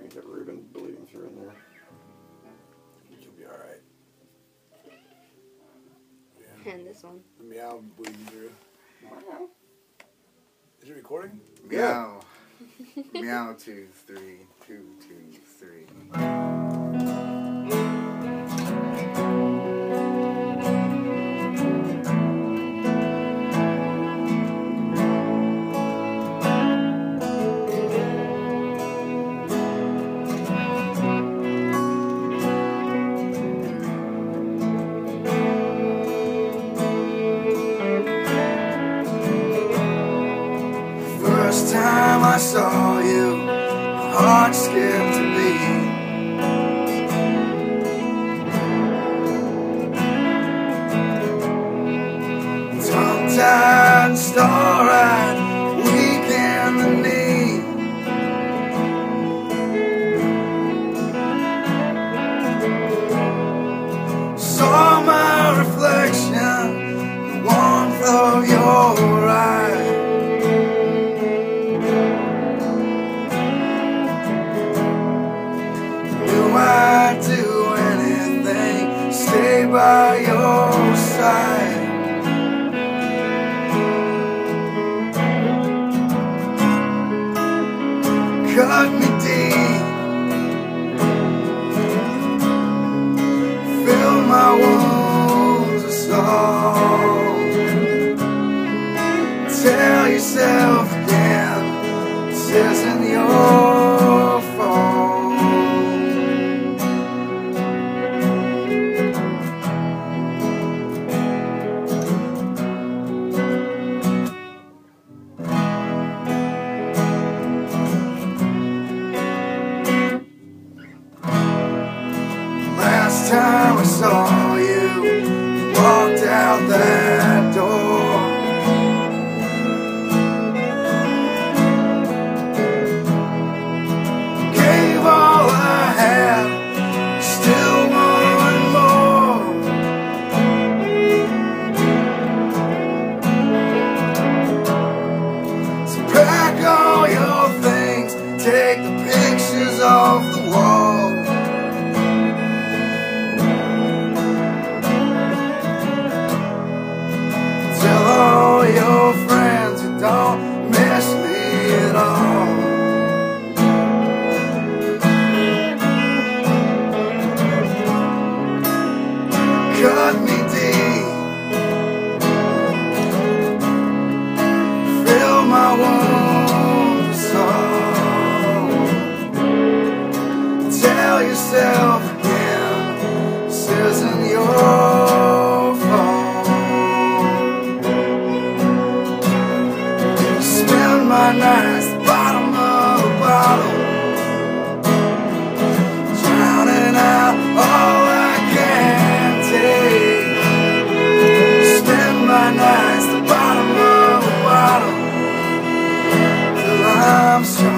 get Reuben bleeding through in there. You'll be alright. Yeah. And this one. The meow bleeding through. Meow. Is it recording? Meow. Meow 2 3 2 2 3. First time I saw you, my heart skipped a beat. Tongue-tied, star-eyed, weak in the knee. Saw my reflection, the warmth of your eyes. I'd do anything, stay by your side. Cut me deep, fill my wounds with salt. Tell yourself again, this isn't your fault. Last time I saw you, walked out that door. Gave all I had, still want more. So pack all your things, take the pictures off the wall. Tell all your friends you don't miss me at all. Cut me deep, fill my wounds with salt. Tell yourself again, this isn't your fault. Spend my nights at the bottom of a bottle, drowning out all I can take. Spend my nights at the bottom of a bottle till I'm straight.